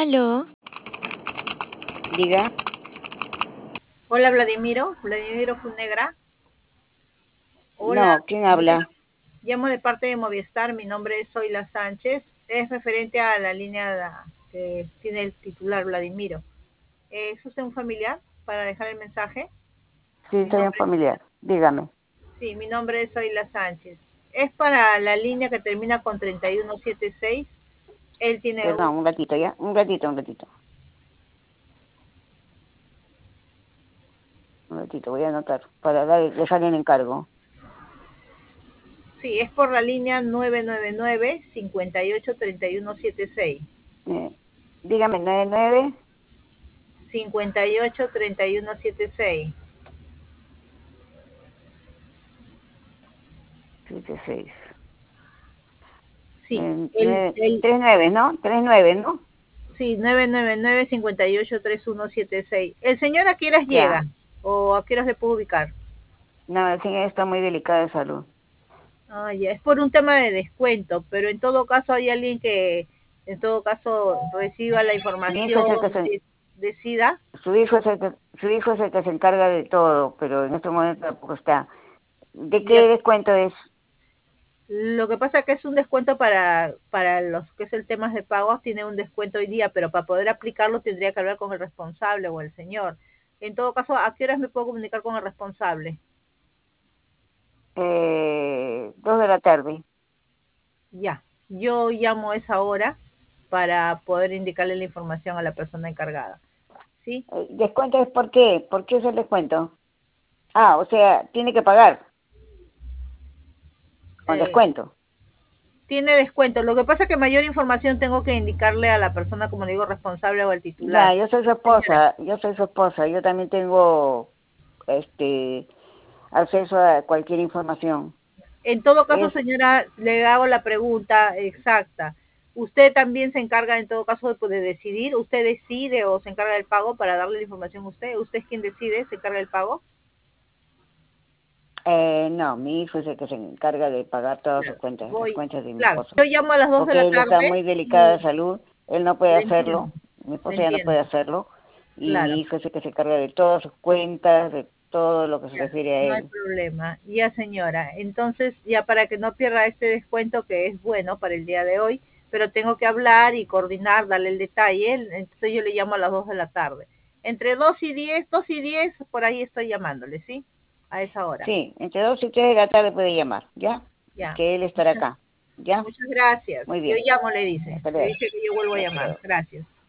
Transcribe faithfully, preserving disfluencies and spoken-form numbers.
Aló, Diga, Hola Vladimiro, Vladimiro Funegra. Hola, no, ¿quién habla? llamo de parte de Movistar, mi nombre es Zoila Sánchez, es referente a la línea que tiene el titular Vladimiro. ¿Es usted un familiar para dejar el mensaje? Sí, Mi soy un nombre, familiar, dígame. sí, mi nombre es Zoila Sánchez. Es para la línea que termina con treinta y uno setenta y seis. Él tiene un... Perdón, un ratito, ¿ya? Un ratito, un ratito. Un ratito, voy a anotar para dar, dejar el encargo. Sí, es por la línea nueve nueve nueve, cinco ocho, tres uno siete seis. Eh, dígame, nueve nueve cinco ocho, tres uno siete seis. siete seis. Sí, Eh, el, nueve, el, tres nueve, ¿no? Tres nueve, ¿no? Sí, nueve nueve nueve, cinco ocho, tres uno siete seis. ¿El señor a qué horas Ya. llega? ¿O a qué horas le puedo ubicar? No, el señor está muy delicado de salud. Ah, ya, es por un tema de descuento, pero en todo caso hay alguien que, en todo caso, reciba la Mi hijo es el información, que se, de- decida. su hijo es el que, su hijo es el que se encarga de todo, pero en este momento tampoco está. ¿De qué Ya, descuento es? lo que pasa es que es un descuento para, para los que es el tema de pagos, tiene un descuento hoy día, pero para poder aplicarlo tendría que hablar con el responsable o el señor. En todo caso, ¿a qué horas me puedo comunicar con el responsable? Eh, dos de la tarde. Ya, yo llamo a esa hora para poder indicarle la información a la persona encargada. ¿Sí? Eh, ¿Descuento es por qué? ¿Por qué es el descuento? Ah, o sea, tiene que pagar con Eh, descuento. tiene descuento. Lo que pasa es que mayor información tengo que indicarle a la persona, como le digo, responsable o al titular. Ya, yo soy su Señora, esposa, yo soy su esposa, yo también tengo este acceso a cualquier información. en todo caso, Es señora, le hago la pregunta exacta. ¿Usted también se encarga, en todo caso, de, de decidir? ¿Usted decide o se encarga del pago para darle la información a usted? ¿Usted es quien decide, se encarga del pago? eh, no, mi hijo es el que se encarga de pagar todas sus Claro. cuentas, las Voy, cuentas de mi claro, esposo, yo llamo a las dos de porque la él está tarde muy delicado de y salud, él no puede le entiendo, hacerlo, mi le esposa ya no puede entiendo. hacerlo, y Claro, mi hijo es el que se encarga de todas sus cuentas, de todo lo que se ya, refiere a no hay él. problema. Ya, señora. Entonces, ya para que no pierda este descuento que es bueno para el día de hoy, pero tengo que hablar y coordinar, darle el detalle. Entonces yo le llamo a las dos de la tarde. Entre dos y diez, dos y diez, por ahí estoy llamándole, ¿sí? A esa hora. Sí, entre dos y tres de la tarde puede llamar, ¿ya? Ya. Que él estará Muchas, acá, ¿ya? muchas gracias. Muy Yo bien, llamo, le dice. hasta Le luego, dice que yo vuelvo a hasta llamar. luego. Gracias.